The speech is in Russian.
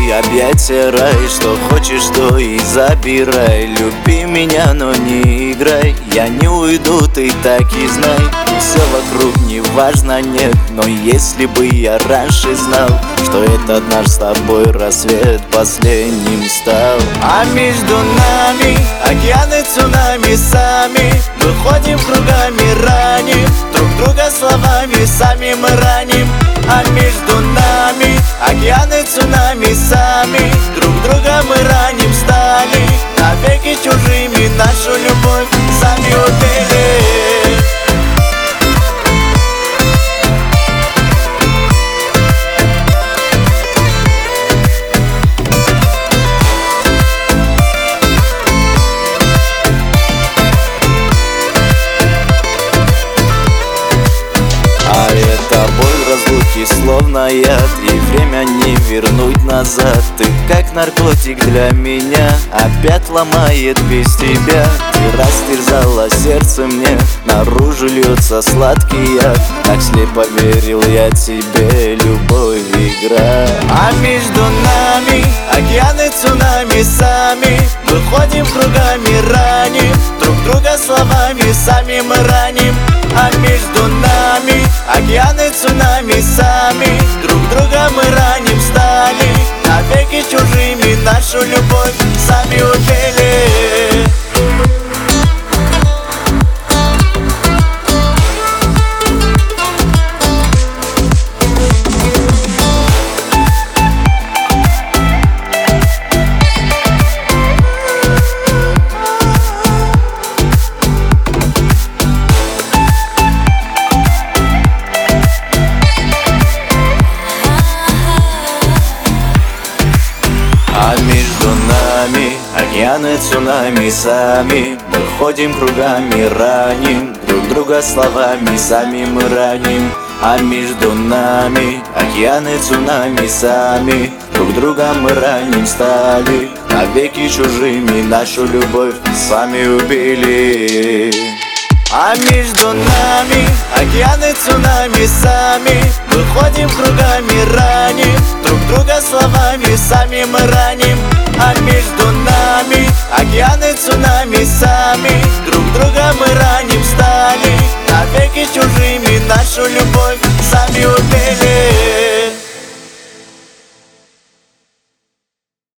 мои объятия рай. Что хочешь, то и забирай. Люби меня, но не играй. Я не уйду, ты так и знай. И все вокруг не важно, нет. Но если бы я раньше знал, что этот наш с тобой рассвет последним стал. А между нами океаны, цунами сами. Мы ходим кругами, раним друг друга словами, сами мы раним. А между нами океаны, цунами сами. Друг друга мы раним, стали навеки чужими. Нашу любовь сами убили. Словно яд, и время не вернуть назад. Ты как наркотик для меня, опять ломает без тебя. Ты растерзала сердце мне, наружу льется сладкий яд. Так слепо верил я тебе, любовь игра. А между нами океаны, цунами сами. Мы ходим кругами, раним друг друга словами, сами мы раним. А между нами океаны, цунами сами. Друг друга мы раним, стали навеки чужими. Нашу любовь сами убили. А между нами океаны, цунами сами. Мы ходим кругами, раним друг друга словами, сами мы раним. А между нами океаны, цунами сами. Друг друга мы раним, стали навеки чужими. Нашу любовь сами убили. А между нами океаны, цунами сами. Мы ходим кругами, раним друг друга словами, сами мы раним. А между нами океаны, цунами сами. Друг друга мы раним, стали навеки чужими. Нашу любовь сами убили.